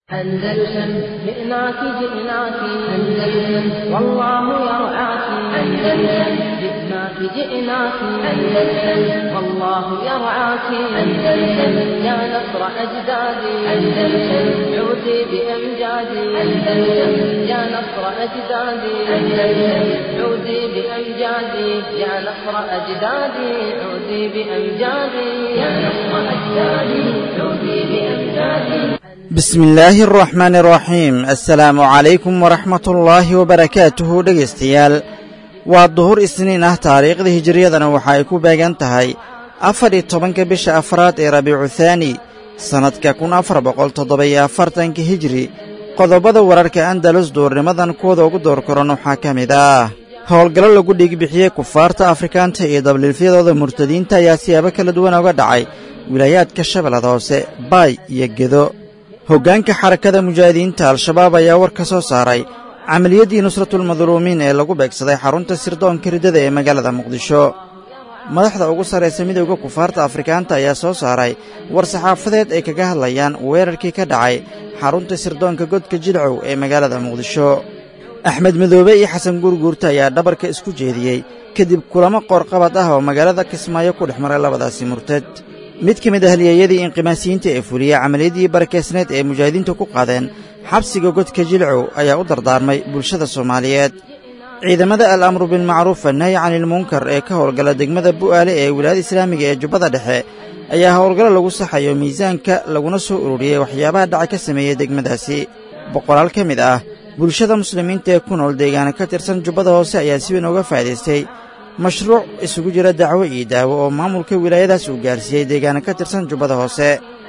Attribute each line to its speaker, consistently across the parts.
Speaker 1: أندلسن جئناك جئناك أندلسن والله يرعاك أندلسن جئناك جئناك أندلسن والله يرعاك أندلسن يا نصر أجدادي أندلسن عودي بأمجادي أندلسن يا نصر أجدادي أندلسن عودي بأمجادي يا نصر أجدادي عودي بأمجادي يا نصر أجدادي عودي بأمجادي.
Speaker 2: بسم الله الرحمن الرحيم. السلام عليكم ورحمة الله وبركاته. dhegeystayaal waa duhur isniin ah taariikhda hijriyadana waxa ay ku beegan tahay 14 bisha afraad ee Rabiicu Thaani sanadka 1447 hijri. qodobada wararka Andalus doornimadan kooda ugu door koran waxa kamid ah howlgalo lagu dhigbixiyay kufaarta Afrikaanta iyo dabliilfyadooda murtadiinta ayaa siyaabo kala duwan uga dhacay wilaayadka Shabeellada Hoose, Bay iyo Gedo. hoggaanka xarakada mujaahidiinta al-shabaab ayaa war ka soo saaray camaliyadii nusratul madluumiin ee lagu beegsaday xarunta sirdoonka ridada ee magaalada Muqdisho. madaxda ugu sareysa midowga kufaarta Afrikaanta ayaa soo saaray war saxaafadeed ay kaga hadlayaan weerarkii ka dhacay xarunta sirdoonka godka Jilcow ee magaalada Muqdisho. Axmed Madoobe iyo Xasan Gurguurta ayaa dhabarka isku jeediyey kadib kulamo qorqabad ah oo magaalada Kismaayo ku dhexmaray labadaasi murtad. mid ka mid ah halyeeyadii inqimaasiyiinta ee fuliyay camaliyadii barakeysneed ee mujaahidiintu ku qaadeen xabsiga godka Jilcow ayaa u dardaarmay bulshada Soomaaliyeed. ciidamada al-amru bil ma'ruuf wa nahyi 'anil munkar ee ka howlgala degmada Bu'aale ee wilaayada Islaamiga ee Jubbada Dhexe ayaa howlgalo lagu saxayo miisaanka laguna soo ururiyay waxyaabaha dhaca ka sameeyay degmadaasi. boqolaal ka mid ah bulshada muslimiinta ee ku nool deegaana ka tirsan Jubbada Hoose ayaa si weyn uga faa'iideystay mashruuc isugu jira dacwo iyo daawo oo maamulka wilaayadaas uu gaarsiiyey deegaana ka tirsan Jubbada Hoose.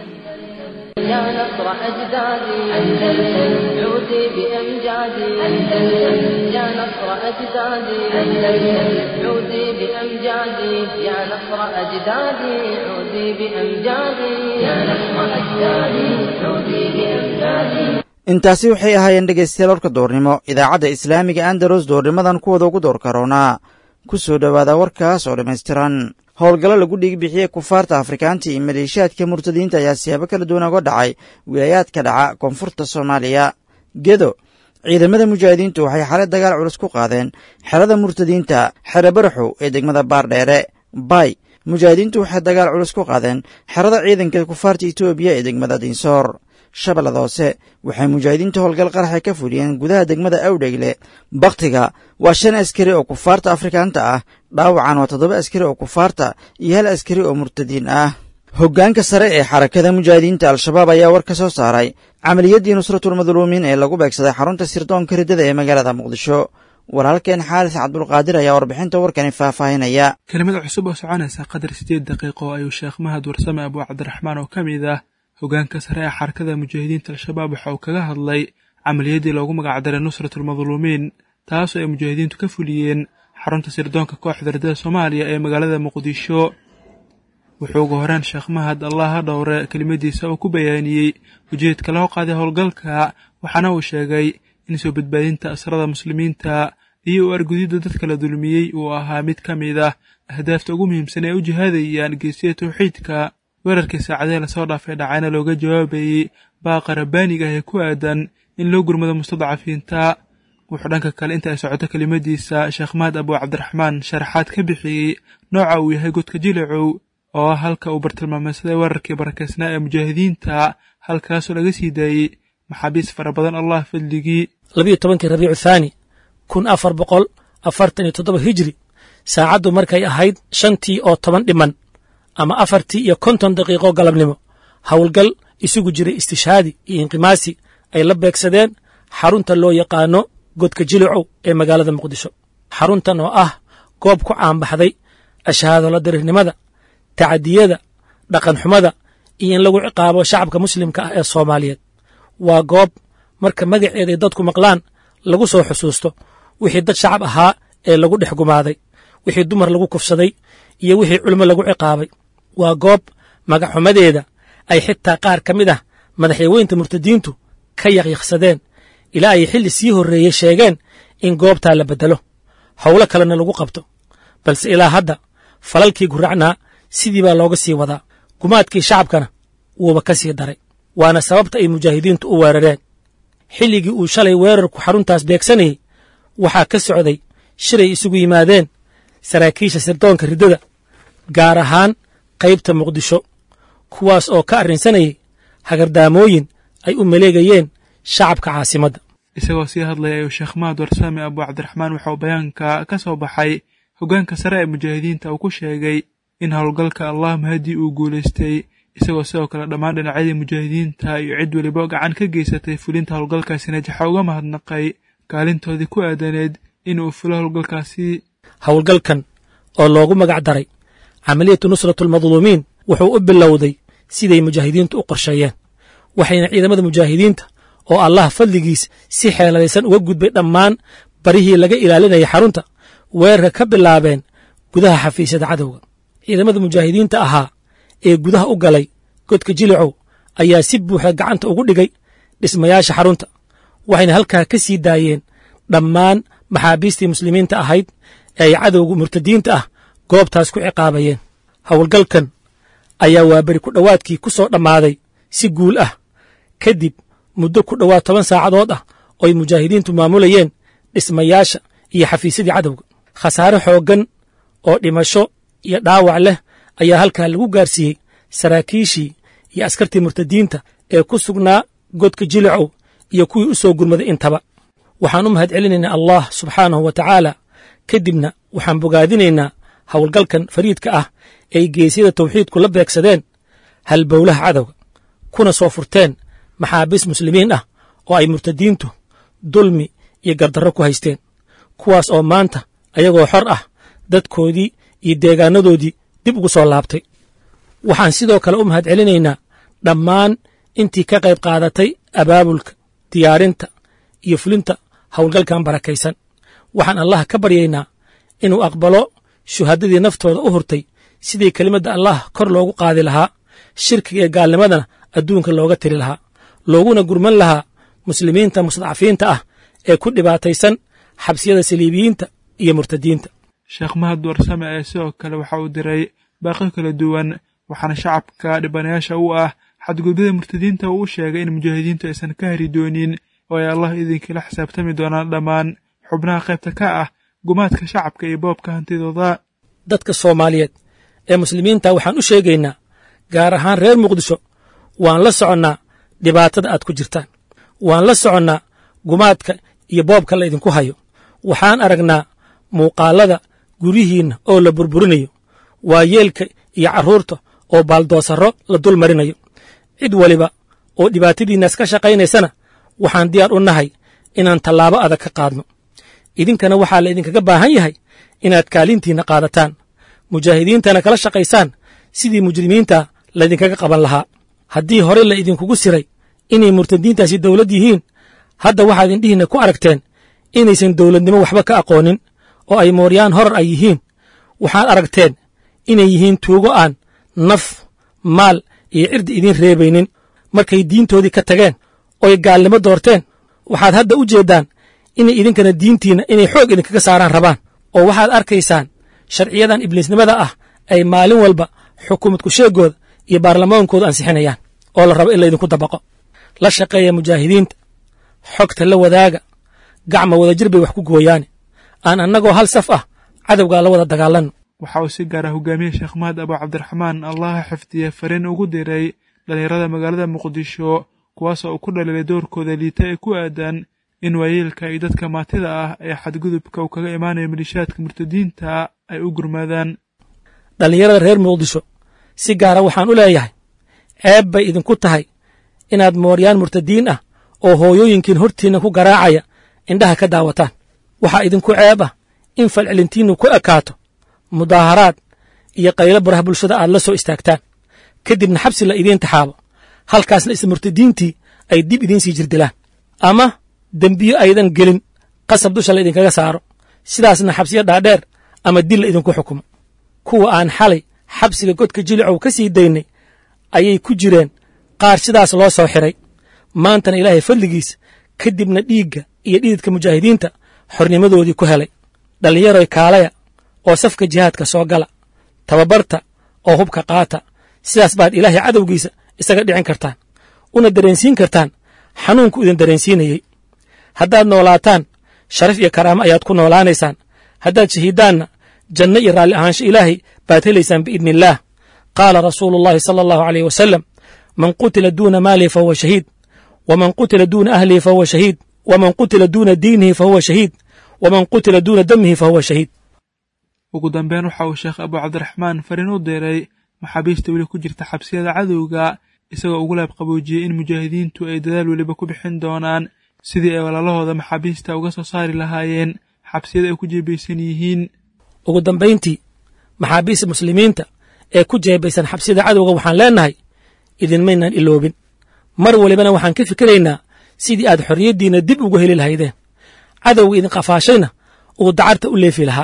Speaker 1: يا نصر أجدادي أندلسن عودي بأمجادي أندلسن يا نصر أجدادي أندلسن عودي بأمجادي يا نصر أجدادي عودي بأمجادي يا نصر أجدادي عودي بأمجادي.
Speaker 2: intaasi waxay ahaayeen dhegeystayaal warka doornimo idaacadda Islaamiga Andalus doornimadan kuwada ugu door karoona ku soo dhawaada warkaas oo dhameystiran. howlgalo lagu dhigbixiyay kufaarta Afrikaanta iyo maleeshiyaadka murtadiinta ayaa siyaabo kala duwan uga dhacay wilaayadka dhaca koonfurta Soomaaliya. Gedo ciidamada mujaahidiintu waxay xaalad dagaal culus ku qaadeen xerada murtadiinta xero Baraxow ee degmada Baardheere. Bay mujaahidiintu waxay dagaal culus ku qaadeen xerada ciidanka kufaarta Itoobiya ee degmada Dinsoor. Shabeellada Hoose waxay mujaahidiintu howlgal qarax ka fuliyeen gudaha degmada Awdheegle. Baqtiga waa 5 askari oo kufaarta Afrikaanta ah, dhaawacan waa 7 askari oo kufaarta iyo 1 askari oo murtadiin ah. hoggaanka sare ee xarakada mujaahidiinta al-shabaab ayaa war ka soo saaray camaliyadii nusratul madluumiin ee lagu beegsaday xarunta sirdoonka ridada ee magaalada Muqdisho. walaalkeen Xaaris Cabdulqaadir ayaa warbixinta warkani faahfaahinaya.
Speaker 3: kelimada cusub oo soconaysa qadar 8 daqiiqo ayuu Sheekh Mahad Warsame Abu Cabdiraxmaan oo kamid ah hoggaanka sare ee xarakada mujaahidiinta al-shabaab waxa uu kaga hadlay camaliyadii loogu magac daray nusratul madluumiin taas oo ay mujaahidiintu ka fuliyeen xarunta sirdoonka kooxda ridada Soomaaliya ee magaalada Muqdisho. wuxuu ugu horaan Sheekh Mahad Allah ha dhowre kelimadiisa oo ku bayaaniyay ujeedka loo qaaday howlgalka, waxaana uu sheegay in soo badbaadinta asrada muslimiinta iyo argudida dadka la dulmiyay uu ahaa mid ka mid ah ahdaafta ugu muhiimsan ee u jihaadayaan geesiga tawxiidka. weerarkii saacadee la soo dhaafay dhacayna looga jawaabayay baaqa rabbaaniga ee ku aadan in loo gurmado mustadcafiinta. wuxuu dhanka kale inta ay socoto kelimadiisa Sheekh Mahad Abu Cabdiraxmaan sharaxaad ka bixiyey nooca uu yahay godka Jilcow oo halka uu bartilmaameedsaday weerarkii barakeysnaa ee mujaahidiinta, halkaasoo laga sii daayey maxaabiis fara badan Allah fadligii.
Speaker 4: 12 Rabiicu Thaani 1447 hijri saacaddu markay ahayd 5:10 dhiman ama 4:50 daqiiqo galabnimo howlgal isugu jiray istishaadi iyo inqimaasi ay la beegsadeen xarunta loo yaqaano godka Jilcow ee magaalada Muqdisho. xaruntan oo ah goob ku caanbaxday ashahaado la dirirnimada, tacadiyada, dhaqan xumada iyo in lagu ciqaabo shacabka muslimka ah ee Soomaaliyeed. waa goob marka magaceeda dadku maqlaan lagu soo xusuusto wixii dad shacab ahaa ee lagu dhex gumaaday, wixii dumar lagu kufsaday iyo wixii culimo lagu ciqaabay. waa goob magaxumadeeda ay xitaa qaar ka mid ah madaxweynta murtadiintu ka yaqyaqsadeen ilaa ay xilli sii horreeyay sheegeen in goobtaa la bedelo howlo kalena lagu qabto, balse ilaa hadda falalkii guracnaa sidii baa looga sii wadaa. gumaadkii shacabkana wuuba ka sii daray. waana sababta ay mujaahidiintu u weerareen xilligii uu shalay weerarku xaruntaas beegsanayey waxaa ka socday shiray isugu yimaadeen saraakiisha sirdoonka riddada gaar ahaan qaybta muqdisho kuwaas oo ka arrinsanayay hagardaamooyin ay u maleegayeen shacabka caasimadda
Speaker 3: isagoo sii hadlaya ayuu sheekh mahad warsame abu cabdiraxmaan waxauu bayaanka ka soo baxay hoggaanka sare ee mujaahidiinta uu ku sheegay in howlgalka allah mahadii uu guulaystay isagoo sidoo kale dhammaan dhinacyadii mujaahidiinta iyo cid weliba gacan ka geysatay fulinta howlgalkaasina jaxa uga mahadnaqay kaalintoodii ku aadaneed inuu fulo howlgalkaasi
Speaker 4: howlgalkan oo loogu magac daray camaliyatu nusratulmadluumiin wuxuu u bilowday siday mujaahidiintu u qorsheeyeen waxayna ciidamada mujaahidiinta oo allah fadligiis si xeeladaysan uga gudbay dhammaan barihii laga ilaalinayay xarunta weerarka ka bilaabeen gudaha xafiisyada cadowga ciidamada mujaahidiinta ahaa ee gudaha u galay godka jilicow ayaa si buuxda gacanta ugu dhigay dhismayaasha xarunta waxayna halkaa ka sii daayeen dhammaan maxaabiistii muslimiinta ahayd ee ay cadowga murtadiinta ah goobtaas ku ciqaabayeen howlgalkan ayaa waaberi ku dhowaadkii ku soo dhammaaday si guul ah kadib muddo ku dhowaad 10 saacadood ah oo ay mujaahidiintu maamulayeen dhismayaasha iyo xafiisyadii cadowga khasaare xooggan oo dhimasho iyo dhaawac leh ayaa halkaa lagu gaarsiiyey saraakiishii iyo askartii murtadiinta ee ku sugnaa godka jilicow iyo kuwii u soo gurmaday intaba waxaan u mahad celinaynaa allah subxaanahu wa tacaala kadibna waxaan bogaadinaynaa howlgalkan fariidka ah ay geesyada tawxiidku la beegsadeen halbowlaha cadowga kuna soo furteen maxaabiis muslimiin ah oo ay murtadiintu dulmi iyo gardarro ku haysteen kuwaas oo maanta ayagoo xor ah dadkoodii iyo deegaanadoodii dib ugu soo laabtay waxaan sidoo kale u mahad celinaynaa dhammaan intii ka qayb qaadatay abaabulka diyaarinta iyo fulinta howlgalkan barakaysan waxaan allah ka baryaynaa inuu aqbalo shuhadadii naftooda u hurtay sidii kelimadda allah kor loogu qaadi lahaa shirkiga iyo gaalnimadana adduunka looga tiri lahaa looguna gurman lahaa muslimiinta mustadcafiinta ah ee ku dhibaataysan xabsiyada saliibiyiinta iyo murtadiinta
Speaker 3: sheekh mahad warsame ee sidoo kale waxa uu diray baaqyo kala duwan waxaana shacabka dhibanayaasha u ah xadgudbada murtadiinta uu sheegay in mujaahidiintu aysan ka hari doonin oo ay allah idinkala xisaabtami doonaan dhammaan xubnaha qaybta ka ah gumaadka shacabka iyo boobka hantidooda
Speaker 4: dadka soomaaliyeed ee muslimiinta waxaan u sheegaynaa gaar ahaan reer muqdisho waan la soconnaa dhibaatada aad ku jirtaan waan la soconnaa gumaadka iyo boobka la idinku hayo waxaan aragnaa muuqaalada guryihiinna oo la burburinayo waayeelka iyo carruurta oo baaldoosarro la dul marinayo cid waliba oo dhibaatadiinnaas ka shaqaynaysana waxaan diyaar u nahay inaan tallaabo adag ka qaadno idinkana waxaa la idinkaga baahan yahay inaad kaalintiinna qaadataan mujaahidiintana kala shaqaysaan sidii mujrimiinta laydinkaga qaban lahaa haddii hore la idinkugu siray inay murtadiintaasi dawlad yihiin hadda waxaad indhihiinna ku aragteen inaysan dawladnimo waxba ka aqoonin oo ay mooryaan horar ay yihiin waxaad aragteen inay yihiin tuugo aan naf maal iyo cirdi idiin reebaynin markay diintoodii ka tageen ooy gaalnimo doorteen waxaad hadda u jeeddaan inay idinkana diintiinna inay xoog idinkaga saaraan rabaan oo waxaad arkaysaan sharciyadan ibliisnimada ah ay maalin walba xukuumad ku sheegooda iyo baarlamaankooda ansixinayaan oo la rabo in laydinku dabaqo la shaqeeya mujaahidiinta xogta la wadaaga gacma wadajir bay wax ku gooyaane aan annagoo hal saf ah cadowgaa la wada dagaalanno
Speaker 3: waxa uu si gaara hogaamiye sheekh mahad abu cabdiraxmaan allaha xifdiye fariin ugu diray dhallinyarada magaalada muqdisho kuwaas oo ku dhaliilay doorkooda liita ee ku aadan in waayeelka iyo dadka maatida ah ee xadgudubka uu kaga imaanayo malishaadka murtadiinta ay u gurmaadaan
Speaker 4: dhallinyarada reer muqdisho si gaara waxaan u leeyahay ceeb bay idinku tahay inaad mooryaan murtadiin ah oo hooyooyinkiin hortiinna ku garaacaya indhaha ka daawataan waxaa idinku ceeb ah in falcelintiinnu ku ekaato mudaaharaad iyo qaylo baraha bulshada aad la soo istaagtaan kadibna xabsi la idiin taxaabo halkaasna isla murtadiintii ay dib idiin sii jirdilaan ama dembiyo aydan gelin qasab dusha la idinkaga saaro sidaasna xabsiyo dhaadheer ama dil la idinku xukumo kuwa aan xalay xabsiga godka jilicow ka sii daynay ayay ku jireen qaar sidaas loo soo xiray maantana ilaahay fadligiis kadibna dhiigga iyo dhididka mujaahidiinta xornimadoodii ku helay dhallinyaroy kaalaya oo safka jihaadka soo gala tababarta oo hubka qaata sidaas baad ilaahay cadowgiisa isaga dhicin kartaan una dareensiin kartaan xanuunku idin dareensiinayey. haddaad noolaataan sharaf iyo karaamo ayaad ku noolaanaysaan. haddaad shahiidaanna janno iyo raalli ahaansho ilaahay baad helaysaan biidni illaah. qaala rasuulu llahi sala allahu alayh wasalam man qutila duuna maalihi fahuwa shahiid waman qutila duuna ahlihi fahuwa shahiid waman qutila duuna diinihi fahuwa shahiid waman qutila duuna damihi fahuwa shahiid.
Speaker 3: ugu dambeyn waxa uu sheekh abu cabdiraxmaan fariin u diray maxaabiista weli ku jirta xabsiyada cadowga, isagoo ugu laab qaboojiyey in mujaahidiintu ay dadaal weliba ku bixin doonaan sidii ay walaalahooda maxaabiista uga soo saari lahaayeen xabsiyada ay ku jeebaysan yihiin.
Speaker 4: ugu dambayntii maxaabiista muslimiinta ee ku jeebaysan xabsiyada cadowga waxaan leennahay idinmaynaan iloobin. mar walibana waxaan ka fikiraynaa sidii aad xorriyaddiinna dib ugu heli lahaydeen. cadowga idin qafaashayna uu dacarta u leefi lahaa.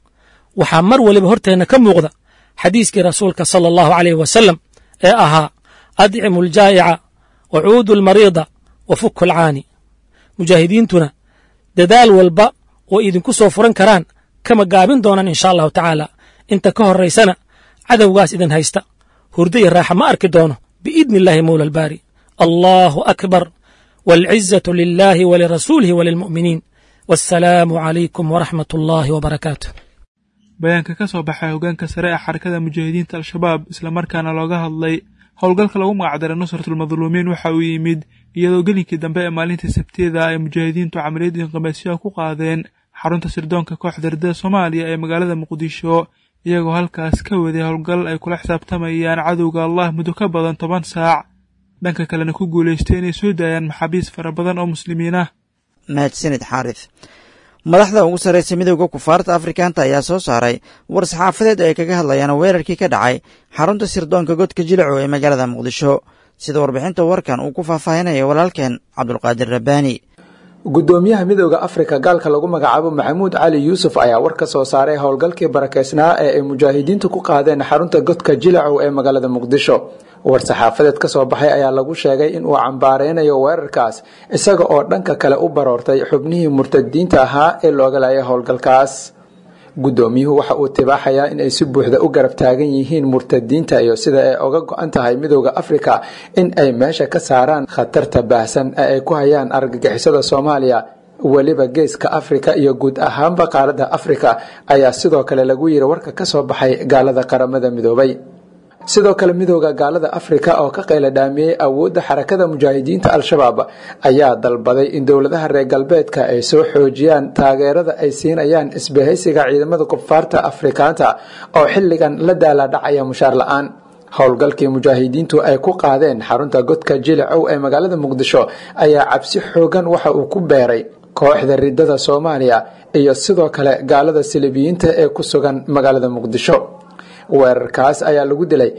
Speaker 4: waxaa mar waliba horteenna ka muuqda xadiiskii rasuulka sala allahu alayh wasalam ee ahaa adcimu aljaa'ica wa cuudu almariida wa fuku alcaani. mujaahidiintuna dadaal walba oo idinku soo furan karaan kama gaabin doonaan insha allahu tacaala. inta ka horraysana cadowgaas idin haysta hurdo iyo raaxa ma arki doono biidni illaahi mawla albaari. allahu akbar waalcizatu lilaahi walirasuulihi walilmu'miniin. wassalaamu calaykum waraxmat ullaahi wabarakaatuh.
Speaker 3: bayaanka ka soo baxay hoggaanka sare ee xarakada mujaahidiinta al-shabaab islamarkaana looga hadlay howlgalka lagu magacdaray nusratulmadluumiin waxa uu yimid iyadoo gelinkii dambe ee maalintii sabtida ay mujaahidiintu camaliyad inqimaasyo ku qaadeen xarunta sirdoonka kooxda ridada Soomaaliya ee magaalada Muqdisho, iyagoo halkaas ka waday howlgal ay kula xisaabtamayaan cadowga Allah muddo ka badan 10 saac. dhanka kalena ku guuleystay inay soo daayaan maxaabiis fara badan oo muslimiin ah.
Speaker 2: mahadsanid xaarif. madaxda ugu sarreysa midowga kufaarta afrikaanta ayaa soo saaray war saxaafadeed ay kaga hadlayaan weerarkii ka dhacay xarunta sirdoonka godka jilico ee magaalada Muqdisho, sida warbixinta warkan uu ku faahfaahinaya walaalkeen Cabdulqaadir Rabbaani.
Speaker 5: gudoomiyaha midowga Afrika gaalka lagu magacaabo Maxamuud Cali Yuusuf ayaa war ka soo saaray howlgalkii barakeysnaa ee ay mujaahidiintu ku qaadeen xarunta godka jilico ee magaalada Muqdisho. war saxaafadeed ka soo baxay ayaa lagu sheegay in uu cambaareynayo weerarkaas isaga oo dhanka kale u baroortay xubnihii murtadiinta ahaa ee looga laayay howlgalkaas. gudoomiyuhu waxa uu tibaaxayaa in ay si buuxda u garab taagan yihiin murtadiinta iyo sida ay uga go'an tahay midowga Afrika in ay meesha ka saaraan khatarta baahsan ee ay ku hayaan argagixisada Soomaaliya, waliba geeska Afrika iyo guud ahaanba qaaradda Afrika ayaa sidoo kale lagu yiri warka ka soo baxay gaalada qaramada midoobay. sidoo kale midowga gaalada Afrika oo ka qayla dhaamiyay awoodda xarakada mujaahidiinta al-shabaab ayaa dalbaday in dowladaha reer galbeedka ay soo xoojiyaan taageerada ay siinayaan isbahaysiga ciidamada kufaarta Afrikaanta oo xilligan la daala dhacaya mushaar la'aan. howlgalkii mujaahidiintu ay ku qaadeen xarunta godka jilico ee magaalada Muqdisho ayaa cabsi xoogan waxa uu ku beeray kooxda ridada Soomaaliya iyo sidoo kale gaalada Silibiyiinta ee ku sugan magaalada Muqdisho. weerarkaas ayaa lagu dilay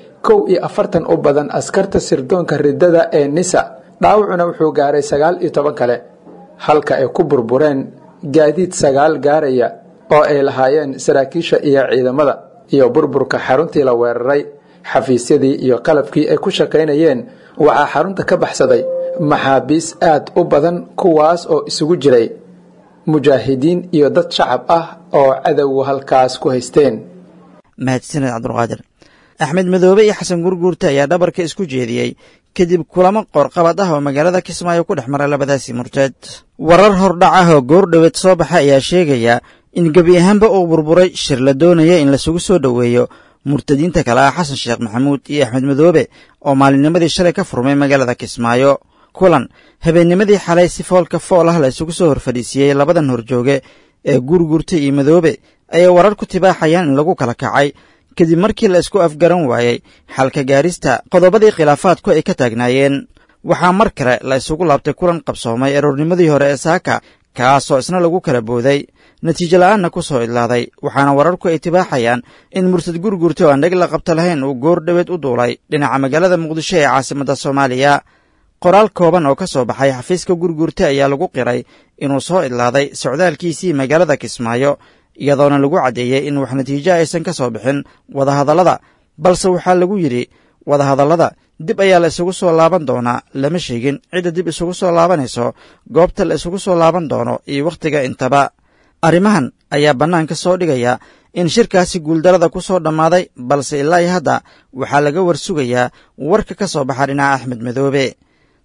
Speaker 5: 41 u badan askarta sirdoonka ridada ee NISA, dhaawacuna wuxuu gaaray 19 kale, halka ay ku burbureen gaadiid 9 gaaraya oo ay lahaayeen saraakiisha iyo ciidamada, iyo burburka xaruntii la weeraray. xafiisyadii iyo qalabkii ay ku shaqaynayeen waxaa xarunta ka baxsaday maxaabiis aad u badan, kuwaas oo isugu jiray mujaahidiin iyo dad shacab ah oo cadowga halkaas ku haysteen.
Speaker 2: mahadsanid Cabdulqaadir. Axmed Madoobe iyo Xasan Gurguurta ayaa dhabarka isku jeediyey kadib kulamo qorqabad ah oo magaalada Kismaayo ku dhex maray labadaasi murtad. warar hordhac ah oo goordhaweed soo baxay ayaa sheegaya in gebi ahaanba uu burburay shir la doonaya in lasugu soo dhoweeyo murtadiinta kale ah Xasan Sheekh Maxamuud iyo Axmed Madoobe oo maalinnimadii shalay ka furmay magaalada Kismaayo. kulan habeennimadii xalay si foolka fool ah la isugu soo horfadhiisiyey labadan horjooge ee Gurguurta iyo Madoobe ayaa warar ku tibaaxayaan in lagu kala kacay kadib markii la isku afgaran waayey xalka gaarista qodobadii khilaafaadku ay ka taagnaayeen. waxaa mar kale la isugu laabtay kulan qabsoomay aroornimadii hore ee saaka, kaasoo isna lagu kala booday, natiijo la'aanna ku soo idlaaday. waxaana wararku ay tibaaxayaan in murtad Gurguurta oo aan dheg la qabta lahayn uu goor dhaweed u duulay dhinaca magaalada Muqdisho ee caasimadda Soomaaliya. qoraal kooban oo ka soo baxay xafiiska Gurguurta ayaa lagu qiray inuu soo idlaaday socdaalkiisii magaalada Kismaayo, iyadoona lagu caddeeyey in wax natiijo aysan ka soo bixin wadahadallada, balse waxaa lagu yidhi wadahadallada dib ayaa la isugu soo laaban doonaa. lama sheegin cidda dib isugu soo laabanayso, goobta la isugu soo laaban doono iyo wakhtiga intaba. arrimahan ayaa bannaanka soo dhigaya in shirkaasi guuldarada ku soo dhammaaday, balse ilaa iyo hadda waxaa laga warsugayaa warka ka soo baxa dhinaca Axmed Madoobe.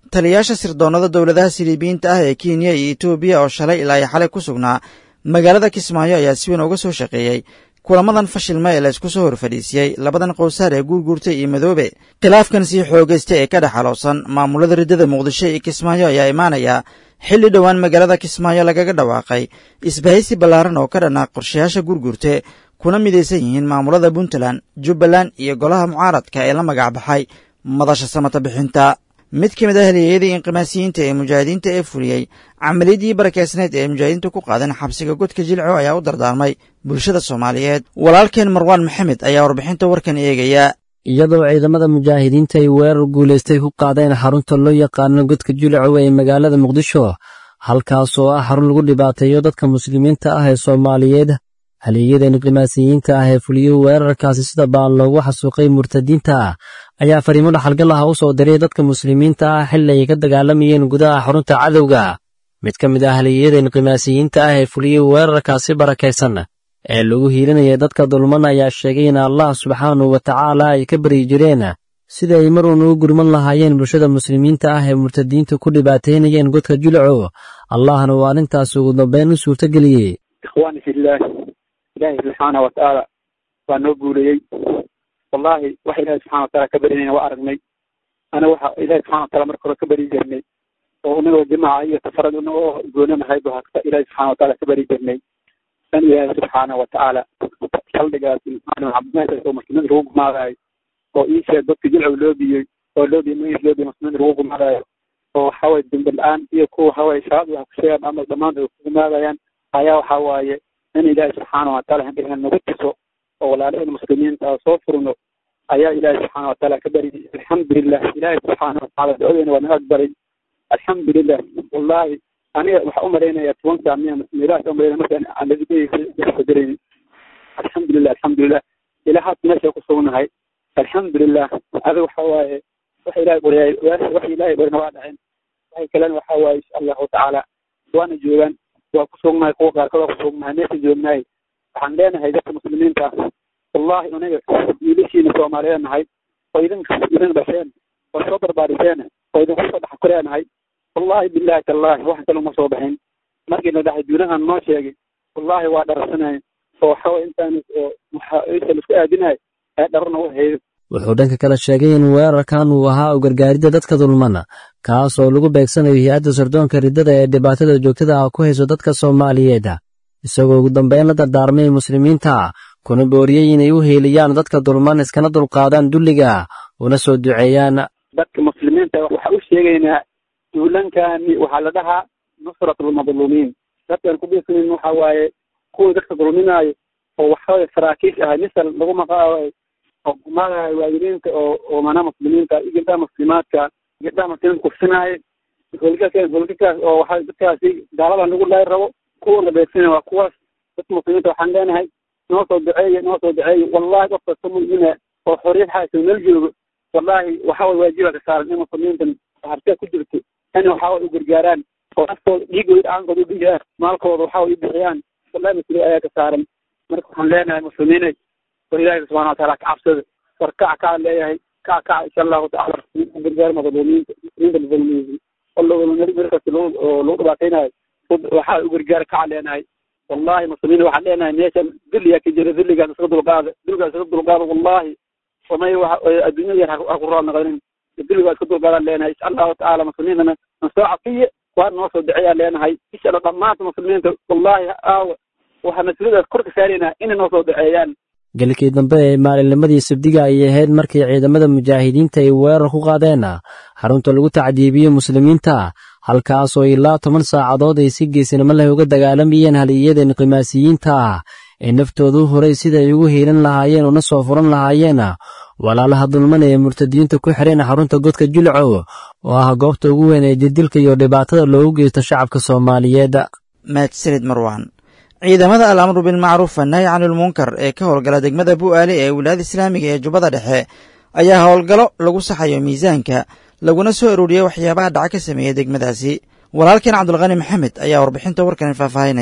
Speaker 2: taliyaasha sirdoonnada dowladaha siliibiyiinta ah ee kenya iyo etoobiya oo shalay ilaa iyo xalay ku sugnaa magaalada kismaayo ayaa si weyn uga soo shaqeeyey kulamadan fashilma ee la isku soo horfadhiisiyey labadan qowsaar ee guurguurtay iyo madoobe khilaafkan sii xoogaystay ee ka dhex xaloosan maamulada riddada muqdisho iyo kismaayo ayaa imaanaya xilli dhowaan magaalada kismaayo lagaga dhawaaqay isbahaysi ballaaran oo ka dhanaa qorshayaasha guurguurte kuna midaysan yihiin maamulada puntland jubbaland iyo golaha mucaaradka ee la magac baxay madasha samata bixinta mid ka mid ah halyeeyadii inqimaasiyiinta ee mujaahidiinta ee fuliyey camaliyaddii barakeysneed ee mujaahidiinta ku qaadeen xabsiga godka jilco ayaa u dardaarmay bulshada soomaaliyeed walaalkeen marwaan maxamed ayaa warbixinta warkan eegaya
Speaker 6: iyadoo ciidamada mujaahidiinta ay weerar guulaystay ku qaadeen xarunta loo yaqaano godka jilcow ee magaalada muqdisho halkaas oo ah xarun lagu dhibaateeyo dadka muslimiinta ah ee soomaaliyeed halyeeyada inqimaasiyiinta ah ee fuliyey weerarkaasi sida baan loogu xasuuqay murtadiinta ayaa fariimo dhaxalgal ah u soo diray dadka muslimiinta ah xilli ay ka dagaalamayeen gudaha xarunta cadowga mid ka mid ah halyeeyada inqimaasiyiinta ah ee fuliyey weerarkaasi barakaysan ee lagu hiilinayay dadka dulman ayaa sheegay in allah subxaanahu wa tacaala ay ka baryi jireen sida ay mar uun ugu gurman lahaayeen bulshada muslimiinta ah ee murtadiinta ku dhibaateynayeen godka jilco allahna uu arrintaas ugu dambeyn u suurtageliyey
Speaker 7: ikhwaani fillaah ilaahay subxaana wa tacaala waa noo guuleeyey wallaahi waxa ilaahay subxana wa taala ka barinayna waa aragnay ana waxa ilaahay subxana wa taala marka hore ka bari jirnay oo unagoo jimaaca iyo safarad unagoo goonanahay bu hagta ilaahay subxana wa taala ka bari jirnay dan ilaahay subxaana wa tacaala saldhigaas cabdimahaas oo muslimiinta lagu gumaadayo oo ii sheeg dadka jilcow loobiyey oo loobiya magis loobiya muslimiinta lagu gumaadayo oo waxawaaye dembi la-aan iyo kuwa waxawaaye shabaab wax ku sheegaan ama dhammaantood ay ku gumaadayaan ayaa waxaa waaye in ilaahay subxaana wa taala handhigan nagu tuso oo walaalaheen muslimiinta soo furno ayaa ilaahay subxaana wa taala ka bari alxamdulilah ilaahay subxaana wa taala ducadeena waa naga aqbalay alxamdulilah wallaahi aniga waxaa u malaynaya 10 saac meelahaas u malaynaya markaan aan ladigaysadarayn alxamdulilah ilaa haad meesha ku sugnahay alxamdulilah adiga waxa waaye waxa ilaahay qoriyay waxa ilaahay qorina waa dhaceen waxay kalena waxa waaye insha allahu tacaala waana joogaan waa ku sugnahay kuwa qaarkood waa ku sugnahay meesha joognahay waxaan leenahay dadka muslimiinta wallahi aniga wiilashiina soomaaliyeed nahay oo idin dhasheen oo soo barbaariseen oo idin kusoo dhex koreenahay wallahi billahi tallahi wax kale uma soo baxin markii la dhahay duulahan noo sheegay wallahi waa dharsanay oo waxaway intaan oo waxa isku aadinay ee dharna u hayay
Speaker 6: wuxuu dhanka kale sheegay in weerarkan uu ahaa u gargaaridda dadka dulmana kaas oo lagu beegsanayo hay-adda sirdoonka riddada ee dhibaatada joogtada ah ku hayso dadka soomaaliyeed isagoo ugu dambeyn la dardaarmay muslimiinta kuna booriyey inay u heeliyaan dadka dulman iskana dulqaadaan dulliga una soo duceeyaan
Speaker 7: dadka muslimiinta waxa u sheegaynaa duulankani waxaa la dhahaa nusratul madluumiin dadkan ku beegsanayn waxa waaye kuwa dadka dulminayo oo waxaway saraakiish ahay misal lagu maqaayo oo gumaadayo waalidiinta oo mana muslimiinta iyo gabdhaha muslimaadka gabdhaha muslimiinta kufsinaayo holgakaas oo waxaa dadkaasi gaaladan lagu laay rabo kuwa la beegsanayo waa kuwaas dadka muslimiinta waxaan leenahay noo soo duceeye wallahi qof kasta mu'mina oo xorriyad haysto meel joogo wallahi waxaway waajiba ka saaran in muslimiintan hartee ku jirto in waxaway u gargaaraan oo naftooda dhiigooda dhaankooda u dhigayaan maalkooda waxaway u bixiyaan wallahi mas-uuliyad ayaa ka saaran marka waxaan leenahay muslimiinay war ilaahi subxana wataala ka cabsada war kaca leeyahay kaca insha allahu tacala gargaar madluumiinta muslimiinta madluumiyiin markasta lagu dhibaataynayo waxaa u gargaar kaca leenahay wallahi muslimiin waxaan leenahay meeshan dulliyaa ka jira dulligaas iska dulqaada wallahi wamay adduunya yar ha ku raal noqonin dulligaa iska dulqaadaan leenahay insha allahu tacaala muslimiintana nasoo cafiye waa noo soo duceeyaan leenahay insha allah dhammaanta muslimiinta wallahi aawa waxaa mas-uuliyadaas kor ka saaraynaa inay noo soo duceeyaan
Speaker 6: galkii dambe ee maalinnimadii sabdiga ayay ahayd markii ciidamada mujaahidiinta ay weerar ku qaadeen xarunta lagu tacdiibiyey muslimiinta halkaasoo ilaa 10 saacadood ay si geesinimo leh uga dagaalamayeen haliyada inqimaasiyiinta ee naftoodu horay sida ay ugu heelan lahaayeen una soo furan lahaayeen walaalaha dulman ee murtadiinta ku xireen xarunta godka jilco oo ah goobta ugu weyn ee jirdilka iyo dhibaatada loogu geysto shacabka Soomaaliyeed.
Speaker 2: mahadsanid marwaan. ciidamada al-amru bilmacruuf wannahy canilmunkar ee ka howlgala degmada bu'aale ee wilaayada islaamiga ee jubbada dhexe ayaa howlgalo lagu saxayo miisaanka laguna soo arooriyey waxyaabaha dhaca ka sameeya degmadaasi walaalkeen cabdulqani maxamed ayaa warbixinta warkan faahfaahinaya.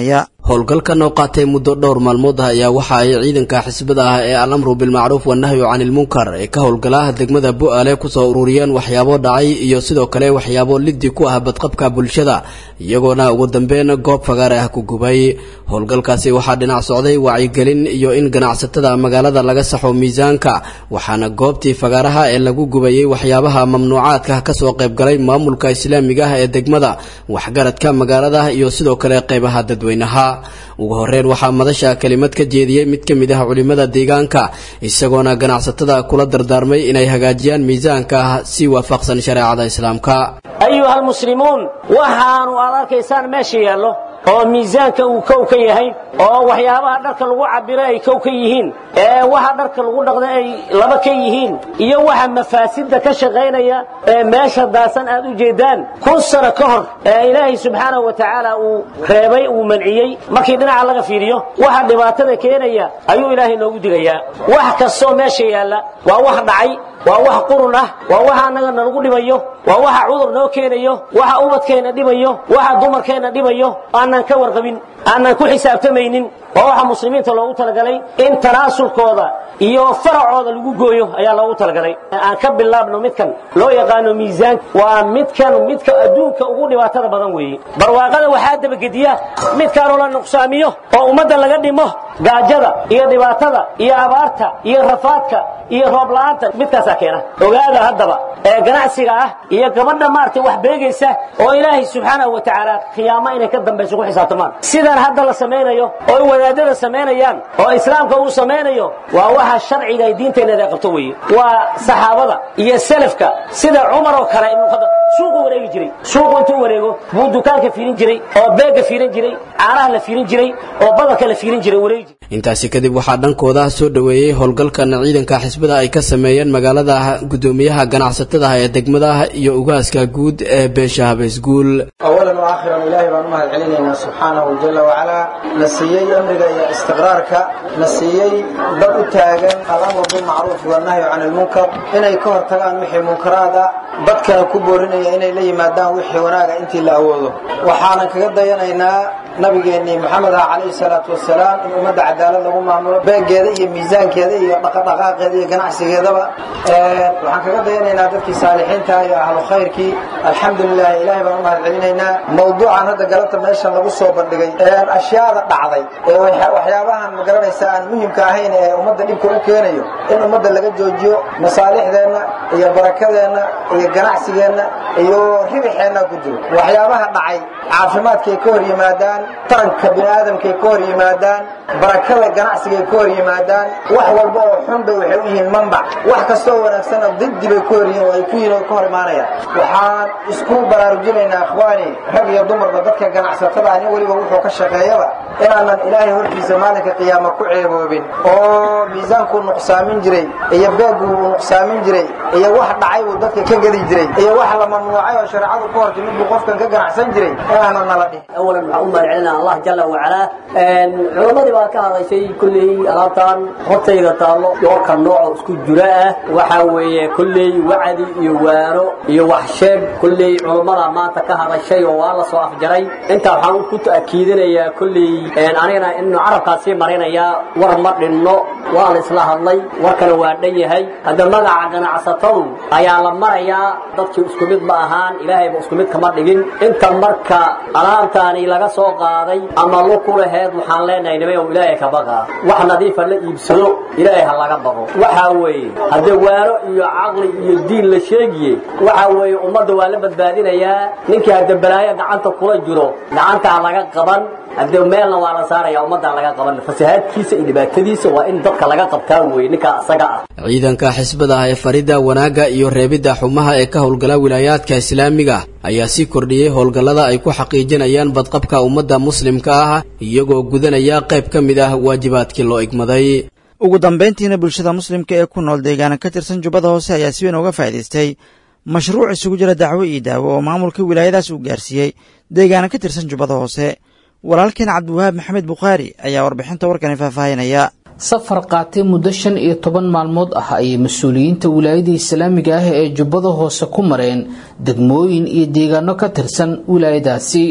Speaker 8: howlgalkan oo qaatay muddo dhowr maalmood ah ayaa waxa ay ciidanka xisbada ah ee al-amru bilmacruuf wanahyu canil munkar ee ka howlgala degmada Bu'aale ku soo ururiyeen waxyaabo dhacay iyo sidoo kale waxyaabo liddi ku ah badqabka bulshada iyagoona ugu dambeyn goob fagaare ah ku gubay howlgalkaasi waxaa dhinac socday wacyigelin iyo in ganacsatada magaalada laga saxo miisaanka waxaana goobtii fagaaraha ee lagu gubayay waxyaabaha mamnuucaadka ka soo qayb galay maamulka islaamiga ah ee degmada waxgaradka magaalada iyo sidoo kale qaybaha dadweynaha ugu horreyn waxaa madasha kelimad ka jeediyay mid ka mid ah culimada deegaanka isagoona ganacsatada kula dardaarmay inay hagaajiyaan miisaanka si waafaqsan shareecada islaamka
Speaker 9: ayuha almuslimuun waxaanu arkaysaan meesha yaallo oo miisaanka uu kow ka yahay oo waxyaabaha dharka lagu cabiro ay kow ka yihiin waxa dharka lagu dhaqdo ay laba ka yihiin iyo waxa mafaasidda ka shaqaynaya meesha daasan aad u jeedaan kun sano ka hor ilaahay subxaanahu wa tacaala uu reebay uu manciyey markii dhinaca laga fiiriyo waxa dhibaatada keenaya ayuu ilaahay noogu digayaa wax kastoo meesha yaalla waa wax dhacay waa wax qurun ah waa waxa annaga nagu dhibayo waa waxa cudur noo keenayo waxa ubadkeena dhibayo waxa dumarkeena dhibayo aanan ka warqabin aanan ku xisaabtamaynin waa waxa muslimiinta loogu talagalay in tanaasulkooda iyo faracooda lagu gooyo ayaa loogu talagalay aan ka bilaabno midkan loo yaqaano miisaan waa midka adduunka ugu dhibaatada badan weeye barwaaqada waxaa dabagediya midkaanoo la nuqsaamiyo oo ummadda laga dhimo gaajada iyo dhibaatada iyo abaarta iyo rafaadka iyo roob la'aanta midkaasaa keena ogaada haddaba ganacsiga ah iyo gabadha maartay wax beegaysa oo ilaahay subxaanahu wa tacaala qiyaamo inay ka dambayso ku xisaabtamaan sidaan hadda la samaynayo oo wadaadada samaynayaan oo islaamka uu samaynayo waa waxa sharciga ay diinteenada qabto weeye waa saxaabada iyo salafka sida Umar oo kale ibn Khattab suuq wareegi jiray suuq intuu wareego buu dukaanka fiirin jiray oo beega fiirin jiray caanaha la fiirin jiray oo badalka la fiirin jiray wareegi
Speaker 8: intaasi kadib waxaa dhankooda soo dhaweeyay howlgalkan ciidanka xisbada ay ka sameeyeen magaalada gudoomiyaha ganacsatada ee degmada iyo ugaaska guud ee beesha Habeesguul
Speaker 10: awalan wa akhiran ilaahi baan mahad celinayna subhanahu jalla wa ala nasiyay amriga iyo istiqraarka nasiyay dad u taagan al-amru bil ma'ruf wa nahyu 'anil munkar inay ka hortagaan wixii munkaraada dadkana ku boorinaya inay la yimaadaan wixii wanaaga intii la awoodo waxaan kaga dayanaynaa nabigeeni Muhammad alayhi salatu wasalaam in umada cadaalad lagu maamulo beegeeda iyo miisaankeeda iyo dhaqdhaqaaqeeda iyo ganacsigeedaba waxaan kaga dayanaynaa dadkii saalixiinta iyo ahlu khayrkii alxamdulillah ilaahay baan mahad celinaynaa mawduucan hadda galabta meeshan lagu soo bandhigay ashyaada dhacday waxyaabahan magaranaysa aan muhiimka ahayn ee umada dhibka u keenayo in umada laga joojiyo masaalixdeena iyo barakadeena iyo ganacsigeena iyo ribixeena ku jiro waxyaabaha dhacay caafimaadkay ka hor yimaadaan taranka bini'aadamkay ka hor yimaadaan barakada ganacsiga ka hor yimaadaan wax walba oo xun bay waxay u yihiin manbac wax kasta oo wanaagsan oo dibdi bay ka hor yihiin oo ay ku yihiin oo ka hor imaanayaan waxaan isku baraarujinaynaa akhwaani rag iyo dumarba dadka ganacsatada ani waliba wuxuu ka shaqeeyaba inaanan ilaahay hortiisa maalinka qiyaama ku ceeboobin oo miisaanku nuqsaamin jiray iyo beegu nuqsaamin jiray iyo wax dhacay uu dadka ka gadi jiray iyo wax la mamnuucay oo shariicadu ku hortimid buu qofkan ka ganacsan jiray inaanan nala dhihin
Speaker 9: awalan waxaan u mahadcelinaa allah jalla wa ala culamadii baa ka hadashay kulley alaabtaan hortayda taallo dhowrka nooc isku jira ah waxa weeye kulley wacdi iyo waaro iyo wax sheeg kulley culamada maanta ka hadashay oo waa la soo afjaray inta waxaan ku taakiidinayaa kulley anigana inuu carabkaasi marinayaa war ma dhinno waa la isla hadlay warkana waa dhan yahay hadda magaca ganacsatadu ayaa la marayaa dadkii isku mid ma ahaan ilaahayba isku mid kama dhigin inta marka alaabtaani laga soo qaaday ama lu ku laheed waxaan leenahay nimay oo ilaahay ka baqa wax nadiif la iibsado ilaahay ha laga baqo waxa weeye hadda waaro iyo aqli iyo diin la sheegiye waxa weeye ummadda waa la badbaadinayaa ninkii hadda balaayo gacanta kula jiro gacanta laga qaban hadda meelna waa la saaraya ummadda laga qaban fasahaadkiisa iyo dhibaatadiisa waa in dadka laga qabtaa weeye ninka asaga ah
Speaker 8: ciidanka xisbada ee farida wanaaga iyo reebida xumaha ee ka howlgala wilaayadka islaamiga ayaa si kordhiyay howlgallada ay ku xaqiijinayaan badqabka ummadda muslimka ah iyagoo gudanaya qayb ka mid ah waajibaadkii loo igmaday
Speaker 2: ugu dambeyntiina bulshada muslimka ee ku nool deegaana ka tirsan jubbada hoose ayaa si weyn uga faa'iidaystay mashruuc isugu jira dacwo iyo daawo oo maamulka wilaayadaas uu gaarsiiyey deegaana ka tirsan jubbada hoose walaalkeen cabdiwahaab maxamed bukhaari ayaa warbixinta warkani faahfaahinaya
Speaker 11: safar qaatay muddo 15 maalmood ah ayay mas-uuliyiinta wilaayada islaamiga ah ee jubbada hoose ku mareen degmooyin iyo deegaano ka tirsan wilaayadaasi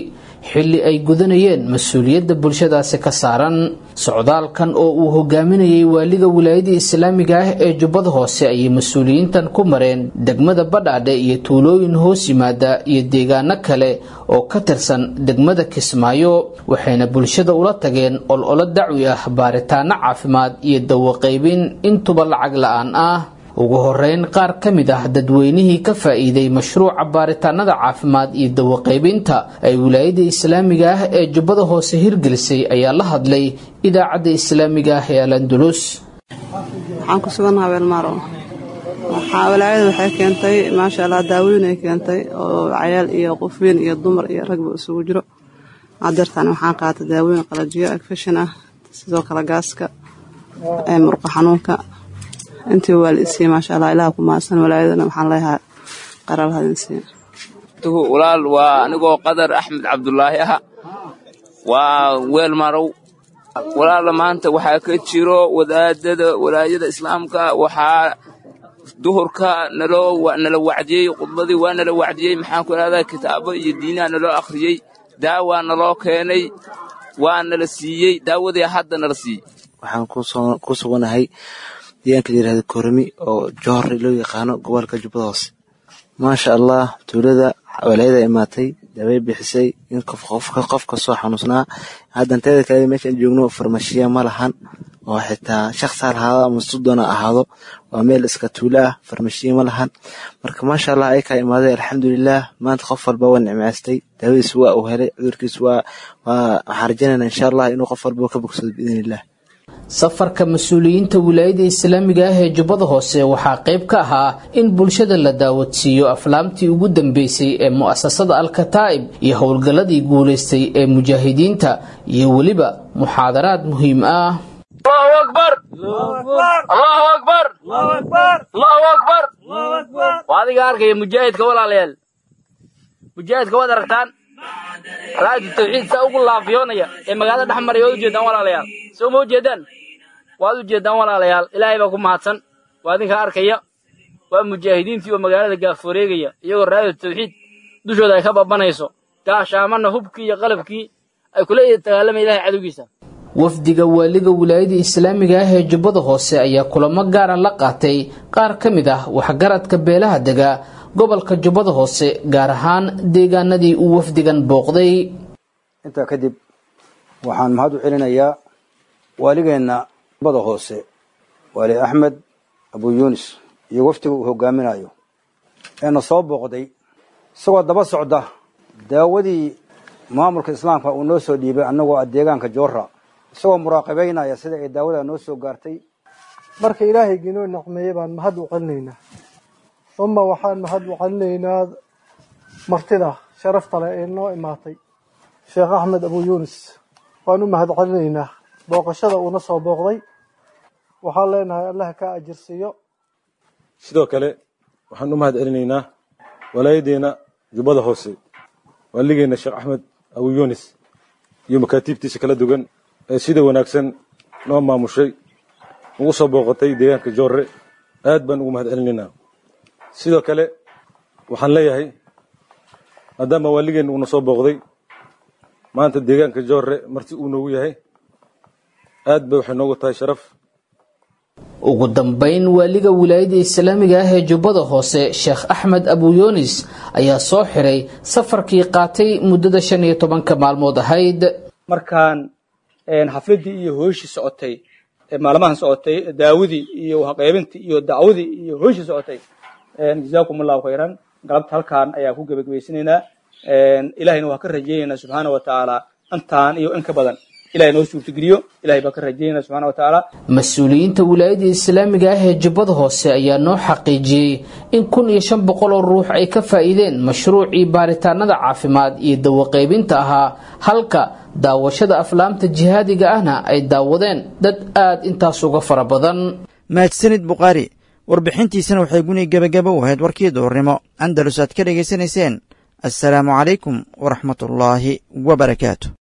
Speaker 11: xilli ay gudanayeen mas-uuliyadda bulshadaasi ka saaran. socdaalkan oo uu hogaaminayay waaliga wilaayada islaamiga ah ee jubbada hoose ayay mas-uuliyiintan ku mareen degmada badhaadhe iyo tuulooyin hoos yimaada iyo deegaano kale oo ka tirsan degmada Kismaayo, waxayna bulshada ula tageen ololo dacwi ah, baaritaano caafimaad iyo dawo qaybin intuba lacag la'aan ah. ugu horeyn qaar ka mid ah dadweynihii ka faa'iiday mashruuca baaritaanada caafimaad iyo dawo qaybinta ay wilaayada islaamiga ah ee jubbada hoose hirgelisay ayaa la hadlay idaacadda islaamiga ah ee Al-Andalus.
Speaker 12: waxaan ku suganahay Weelmaro. wilaayadu waxay keentay maasha Allah daawooyin ay keentay oo cayaal iyo qof weyn iyo dumar iyo ragba isugu jiro. adeertan waxaan qaatay daawooyin qalajiyo infection ah, sidoo kale gaaska murqa xanuunka. intii waalidii maasha Allah ilaaha ku maasan walaayadana waxaan leeyahay qarar hadinsi
Speaker 13: walaal waa anigoo Qadar Axmed Cabdullaahi ah waa Weelmaro. walaal maanta waxa ka jiro wadaadada walaayada islaamka waxa duhurka nala wacdiyay khudbadii waa nala wacdiyay maxaan ku raadayay kitaabo iyo diinana naloo akhriyay daawa naloo keenay waa nala siiyay daawadii hadda nala siiyay.
Speaker 14: waxaan ku suganahay deegaanka la yiraahdo Kormi oo Joorri loo yaqaano gobolka Jubbada Hoose. maasha Allah tuulada walaayada imaatay dawey bixisay in qofka soo xanuusnaa hadda inteeda kale meeshan joogno farmashiya ma lahan oo xitaa shakhsi ahaado ama sudona ahaado waa meel iska tuula ah, farmashiya ma lahan. marka maasha Allah ay ka imaaday alxamdulillah maanta qof walba waa nicmaastay dawadiisu waa uu helay cudurkiisu waa waxaan rajaynaynaa insha Allah inuu qof walba ka bogsado biidhnillah.
Speaker 11: safarka mas-uuliyiinta wilaayada islaamiga ah ee jubbada hoose waxaa qayb ka ahaa in bulshada la daawadsiiyo aflaamtii ugu dambeysay ee mu'asasada Al-Kataa'ib iyo howlgalladii guuleystay ee mujaahidiinta iyo weliba muxaadaraad muhiim ah.
Speaker 13: Allahu akbar Allahu akbar Allahu akbar Allahu akbar Allahu akbar. waadiga arkay mujaahidka walaalayaal, mujaahidka wada aragtaan raadi tawxiid sa ugu laafiyoonaya ee magaalada dhaxmaraya oo jeedaan walaalayaal, soo ma jeedaan waad u jeedaan walaalayaal. ilaahay baa ku mahadsan, waadinka arkaya waa mujaahidiintii oo magaalada gaaforeegaya iyagoo raadi tawxiid dushooda ay ka babanayso gaashaamana hubkii iyo qalabkii ay kula dagaalamayaan ilaahay cadowgiisa.
Speaker 11: wafdiga waaliga wilaayada islaamiga ah ee jubbada hoose ayaa kulamo gaar ah la qaatay qaar ka mid ah waxgaradka beelaha dega gobolka jubbada hoose, gaar ahaan deegaanadii uu wafdigan booqday.
Speaker 15: intaa kadib waxaan mahad u celinayaa waaligeena jubbada hoose waali Axmed Abu Yunis iyo wafdiga uu hogaaminayo ee soo booqday isagoo daba socda daawadii maamulka islaamka uu noo soo dhiibay annagoo deegaanka Joorra, isagoo muraaqabeynaya sida ay daawada noo soo gaartay.
Speaker 16: marka ilaahay ginoo nacmeeyay baan mahad u celinaynaa. ثم waxaan mahad u celinaynaa martida sharafta leh ee noo imaatay Sheekh Axmed Abu Yunis. waan u mahad celinaynaa booqashada uu na soo booqday. waxaan leenahay Allah ka ajirsiyo.
Speaker 17: sidoo kale waxaan u mahad celinaynaa walaayadeena Jubbada Hoose waligeena Sheekh Axmed Abu Yunis iyo makaatibtiisa kala duwan ee sida wanaagsan noo maamushay ugu soo booqatay deegaanka Joorre. aad baan ugu mahad celinaynaa. sidoo kale waxaan leeyahay maadaama waaligeena uu soo booqday maanta deegaanka Joorre marti uu noogu yahay aad bay waxay noogu tahay sharaf.
Speaker 11: ugu dambeyn waaliga wilaayada islaamiga ah ee jubbada hoose Sheekh Axmed Abu Yunis ayaa soo xiray safarkii qaatay muddada 15 maalmood ahayd.
Speaker 18: markaan xafladii iyo hooshii socotay maalmahan socotay daawadii iyo qaybintii iyo dacwadii iyo hooshii socotay jazakumullahu khayran. galabta halkaan ayaa ku gabagabaysanayna. ilaahayna waa ka rajeeynaa subhanahu wa ta'ala antaan iyo in ka badan ilaahay noo suurtageliyo. ilaahay baa ka rajeeynaa subhanahu wa ta'ala.
Speaker 11: mas-uuliyiinta wilaayada islaamiga ah ee jubbada hoose ayaa noo xaqiijiyay in 1500 oo ruux ay ka faa'iideen mashruucii baaritaanada caafimaad iyo dawo qaybinta ahaa, halka daawashada aflaamta jihaadiga ahna ay daawadeen dad aad intaas uga fara badan.
Speaker 2: mahadsanid Buqaari. warbixintiisana waxay guni gabagaba u ahayd warkii doornimo Andalus aad ka dhageysanayseen. assalaamu calaykum waraxmatullaahi wabarakaatu.